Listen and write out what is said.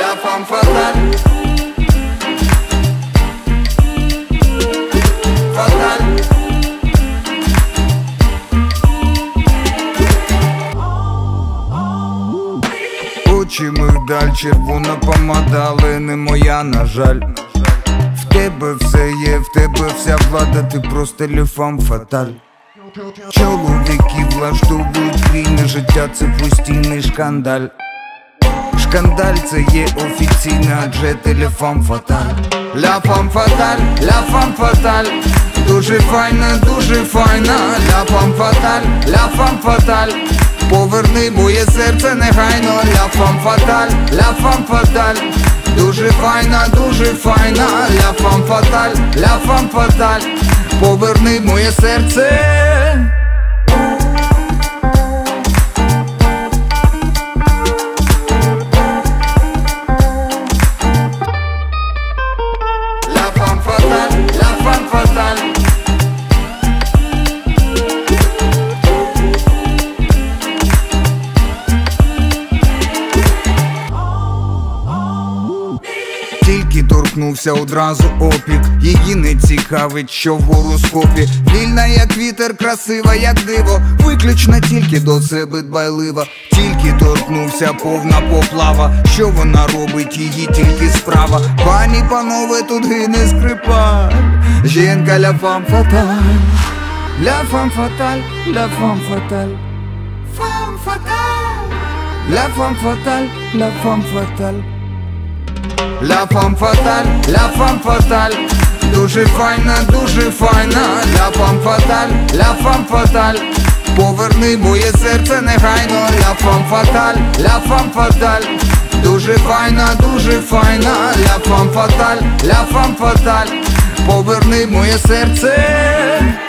la femme fatale. Fatale. Очі мигдаль, червона помада, але не моя, на жаль. В тебе все є, в тебе вся влада, ти просто le femme fatale. Чоловіки влаштовують війни, життя це постійний шкандаль. Шкандаль це є офіційне, адже ти le femme fatale. La femme fatale, la femme fatale. Дуже файна, дуже файна. La femme fatale, la femme fatale. Поверни моє серце негайно. La femme fatale, la femme fatale. Дуже файна, дуже файна. La femme fatale, la femme fatale. Поверни моє серце. La femme fatale, la femme fatale. Тільки торкнувся одразу опік, її не цікавить, що в гороскопі. Вільна як вітер, красива як диво, виключно тільки до себе дбайлива. Тільки торкнувся, повна поплава, що вона робить, її тільки справа. Пані, панове, тут гине скрипаль. Жінка la femme fatale. La femme fatale, la femme fatale. Femme fatale. La femme fatale, la femme fatale. La femme fatale, la femme fatale. Дуже файна, дуже файна. La femme fatale, la femme fatale. Поверни моє серце негайно. La femme fatale, la femme fatale. Дуже файна, дуже файна. La femme fatale, la femme fatale. Поверни моє серце.